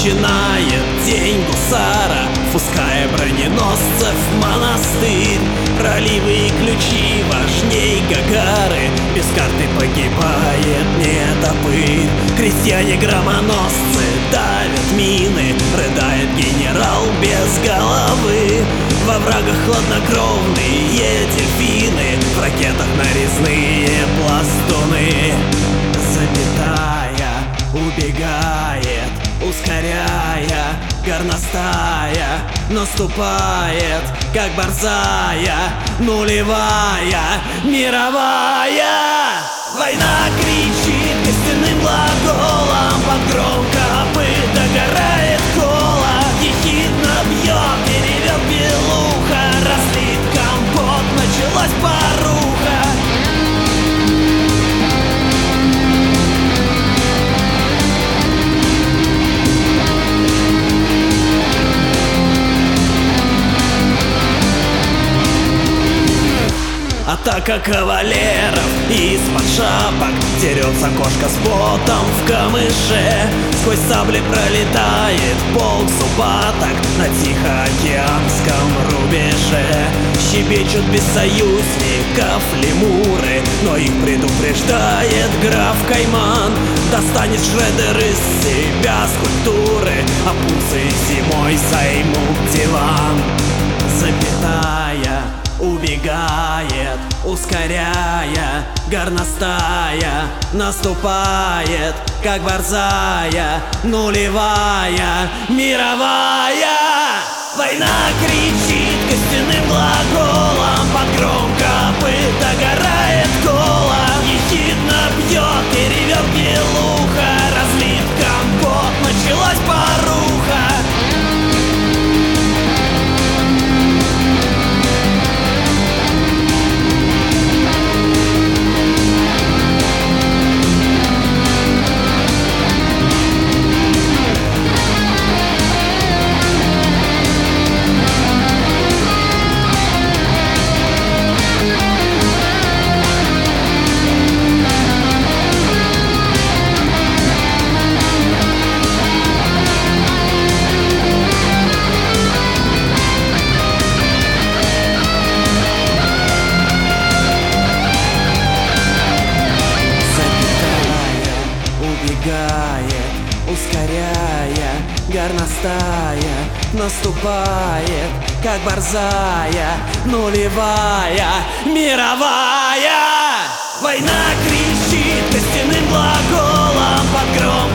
начинает день гусара, впуская броненосцев в монастырь. Проливы и ключи важней Гагары, без карты погибает нетопырь. Крестьяне-громоносцы давят мины, рыдает генерал без головы. Во врагах хладнокровные дельфины, в ракетах нарезные пластуны. Запятая убегает, ускоряя, горностая наступает, как борзая, нулевая, мировая. Война кричит костяным глаголом, под гром копыт догорает кола. Ехидно бьет и ревет белуха, разлит компот, началась поруха. Атака кавалеров из-под шапок, дерется кошка с потом в камыше. Сквозь сабли пролетает полк зубаток на Тихоокеанском рубеже. Щебечут без союзников лемуры, но их предупреждает граф Кайман. Достанет Шредер из себя скульптуры, а пусы зимой займут диван. Запятая убегает, ускоряя, горностая наступает, как борзая, нулевая, мировая. Война кричит костяным глаголом, под гром копыт догорает кола. Ехидно бьет и ревет белуха, разлит компот, началась поруха. Ускоряя, горностая наступает, как борзая, нулевая, мировая. Война кричит костяным глаголом, под гром